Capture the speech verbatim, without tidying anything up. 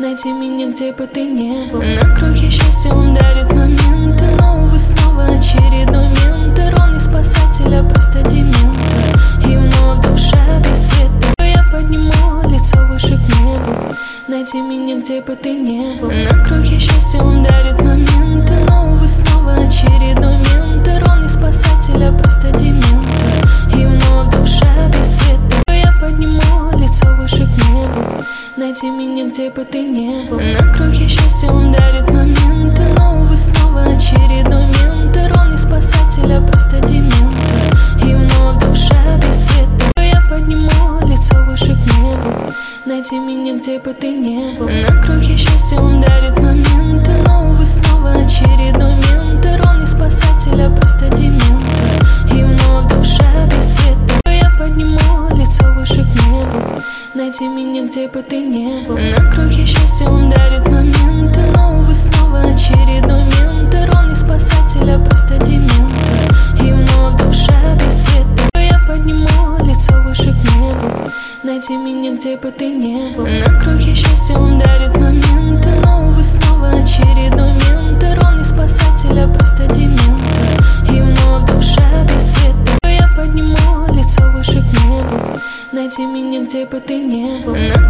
Найди меня, где бы ты не был. На крохе счастья он дарит моменты, но, увы, снова очередной ментор. Он не спасатель, а просто дементор. И вновь душа беседа. Я подниму лицо выше к небу. Найди меня, где бы ты не был. На крохе счастья он дарит моменты, но, увы, снова очередной ментор. Он не спасатель, а просто дементор. И вновь душа беседа. Я подниму лицо выше к небу. Найди меня, где бы ты не был. На крохе счастья он дарит моменты, но, увы, снова очередной ментор. Он не спасатель, а просто дементор. И вновь душа беседа. Я подниму лицо выше к небу. Найди меня, где бы ты не был. На крохе счастья он дарит моменты, но, увы, снова очередной ментор. Он не спасатель, а просто дементор. И вновь душа беседа. Я подниму лицо выше к небу. Найди меня, где бы ты не был. На крохе счастья он дарит моменты, но, увы, снова очередной ментор. Он не спасатель, а просто дементор. И вновь душа беседа. Я подниму лицо выше к небу. Найди меня, где бы ты не был. На крохе счастья он дарит моменты, но, увы, снова очередной ментор. Он не спасатель, а просто дементор. И вновь душа беседа. Я подниму лицо выше к небу. Найди меня, где бы ты не был.